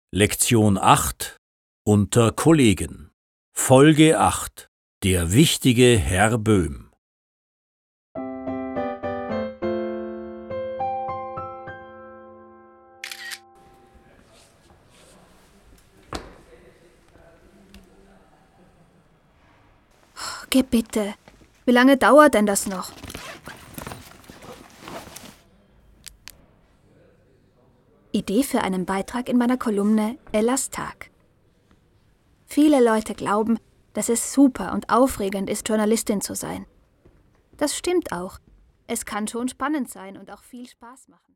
Lektion 8 unter Kollegen. Folge 8. Der wichtige Herr Böhm. Geh bitte. Wie lange dauert denn das noch? Idee für einen Beitrag in meiner Kolumne Ellas Tag. Viele Leute glauben, dass es super und aufregend ist, Journalistin zu sein. Das stimmt auch. Es kann schon spannend sein und auch viel Spaß machen.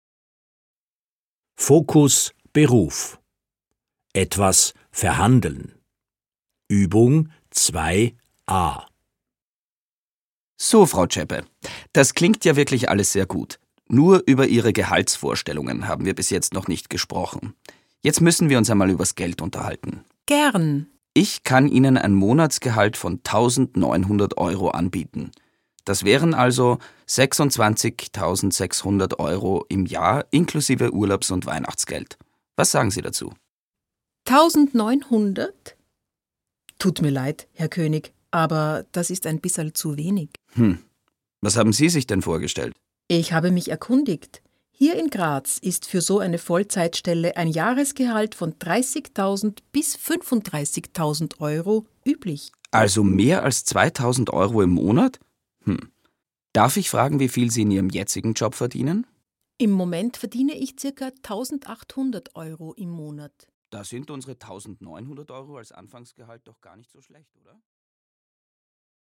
Fokus Beruf. Etwas verhandeln. Übung 2a. So, Frau Zschäpe, das klingt ja wirklich alles sehr gut. Nur über Ihre Gehaltsvorstellungen haben wir bis jetzt noch nicht gesprochen. Jetzt müssen wir uns einmal übers Geld unterhalten. Gern. Ich kann Ihnen ein Monatsgehalt von 1.900 Euro anbieten. Das wären also 26.600 Euro im Jahr inklusive Urlaubs- und Weihnachtsgeld. Was sagen Sie dazu? 1900? Tut mir leid, Herr König, aber das ist ein bisschen zu wenig. Was haben Sie sich denn vorgestellt? Ich habe mich erkundigt. Hier in Graz ist für so eine Vollzeitstelle ein Jahresgehalt von 30.000 bis 35.000 Euro üblich. Also mehr als 2.000 Euro im Monat? Darf ich fragen, wie viel Sie in Ihrem jetzigen Job verdienen? Im Moment verdiene ich ca. 1.800 Euro im Monat. Da sind unsere 1.900 Euro als Anfangsgehalt doch gar nicht so schlecht, oder?